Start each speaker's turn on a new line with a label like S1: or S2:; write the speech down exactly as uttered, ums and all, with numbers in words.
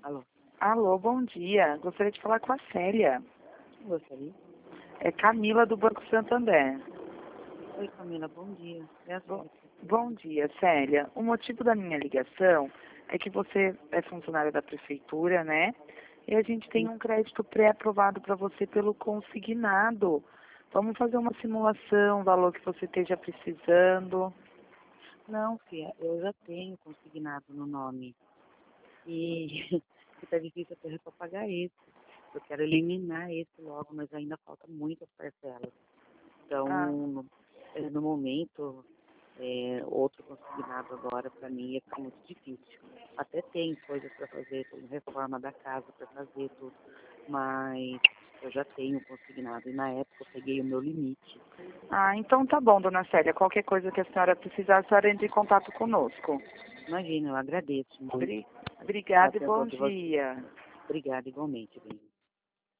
S1: Alô,
S2: Alô, bom dia. Gostaria de falar com a Célia.
S1: gostaria?
S2: É Camila do Banco Santander.
S1: Oi, Camila, bom dia. É a
S2: Bom,
S1: Célia.
S2: bom dia, Célia. O motivo da minha ligação é que você é funcionária da prefeitura, né? E a gente tem um crédito pré-aprovado para você pelo consignado. Vamos fazer uma simulação, valor que você esteja precisando.
S1: Não, filha, eu já tenho consignado no nome. E está difícil até para pagar esse. Eu quero eliminar esse logo, mas ainda falta muitas parcelas. Então,
S2: Ah,
S1: no, eh, no momento, é, outro consignado agora para mim ia ficar muito difícil. Até tem coisas para fazer, tem reforma da casa para fazer tudo, mas eu já tenho consignado e na época eu peguei o meu limite.
S2: ah, então tá bom, dona Célia. Qualquer coisa que a senhora precisar, a senhora entre em contato conosco.
S1: Imagina, eu agradeço muito
S2: Bri-
S1: a
S2: Obrigada e bom
S1: atenção de vocês.
S2: dia.
S1: Obrigada igualmente, bem.